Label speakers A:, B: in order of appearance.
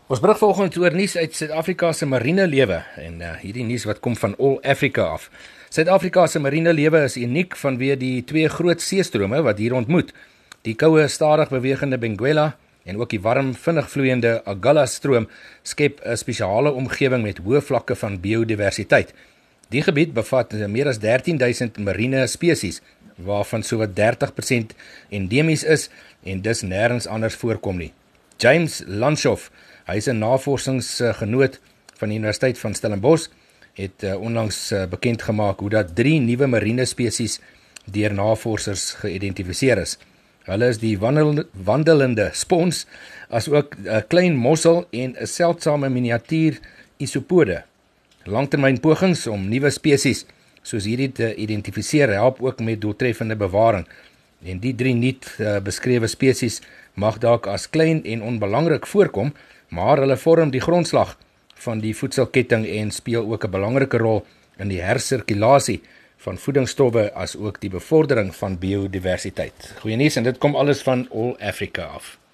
A: Ons berig vanoggend oor nuus uit Suid-Afrika se mariene lewe en hierdie nuus wat kom van All Africa af. Suid-Afrika se mariene lewe is uniek vanweë die twee groot seestrome wat hier ontmoet. Die koue, stadig bewegende Benguela en ook die warm, vinnig vloeiende Agulhas stroom skep 'n spesiale omgewing met hoë vlakke van biodiversiteit. Die gebied bevat meer as 13,000 mariene spesies, waarvan sowat 30% endemies is en dus nêrens anders voorkom nie. James Lanshoff, hy is 'n navorsingsgenoot van die Universiteit van Stellenbosch, het onlangs bekend gemaak hoe dat 3 nuwe mariene spesies deur navorsers geïdentifiseer is. Hulle is die wandelende spons, as ook 'n klein mossel en 'n seldsame miniatuur isopode. Langtermyn pogings om nuwe spesies soos hierdie te identifiseer help ook met doeltreffende bewaring. En die 3 nuut beskrewe spesies mag dalk as klein en onbelangrik voorkom, maar hulle vorm die grondslag van die voedselketting en speel ook 'n belangrike rol in die hersirkulasie van voedingsstowwe as ook die bevordering van biodiversiteit. Goeie nuus, en dit kom alles van All Africa af.